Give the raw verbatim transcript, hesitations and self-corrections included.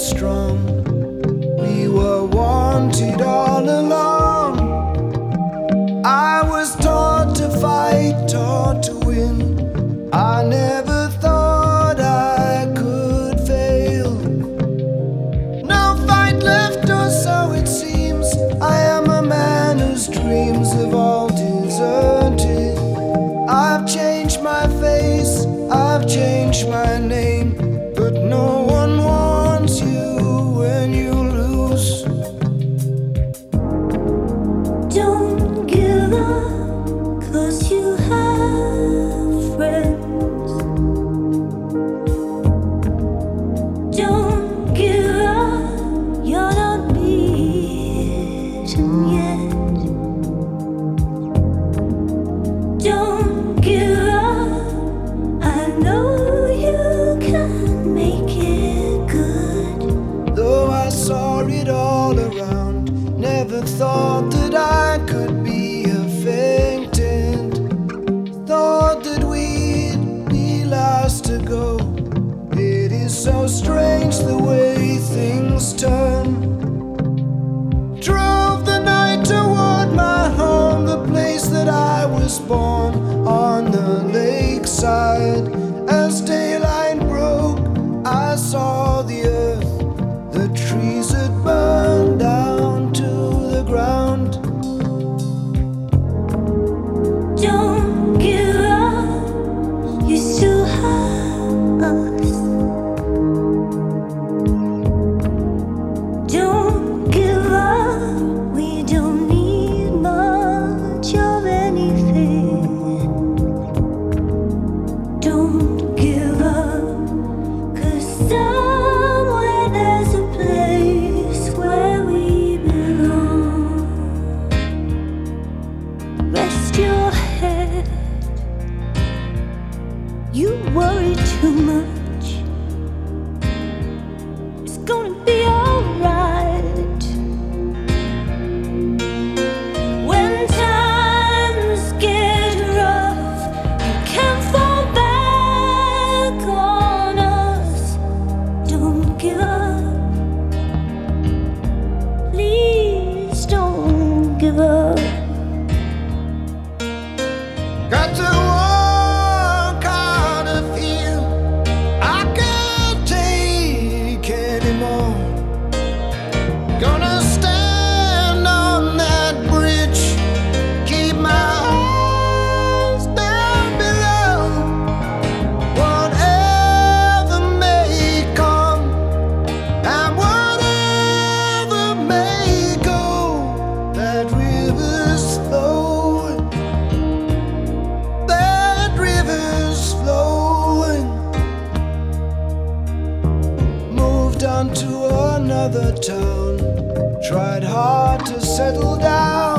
strong. We were wanted all along. I was taught to fight, taught to win. I never thought I could fail. No fight left, or so it seems. I am a man whose dreams have all deserted. I've changed my face, I've changed my name, but no one wants you when you lose. Don't give up, 'cause you have friends. Don't give up, you're not beaten yet. Don't give up, I know you can make it good. Though I saw it all around, never thought that I could be a fainted. Thought that we'd be last to go. It is so strange the way things turn. Drove the night toward my home, the place that I was born, on the lakeside. As daylight broke, I saw the earth. The trees had burned down to the ground. Don't give up, you still have us. Don't give up, we don't need much of anything. Don't give up, 'cause somewhere there's a place where we belong. Rest your head, you worry too much. It's gonna be alright. When times get rough, you can't fall back on us. Don't give up, please don't give up. Got to walk out of here. I can't take anymore. Gonna stand on that bridge, keep my eyes down below. Whatever may come and whatever may go, that river's flowing. That river's flowing. Moved on to another town. Tried hard to settle down.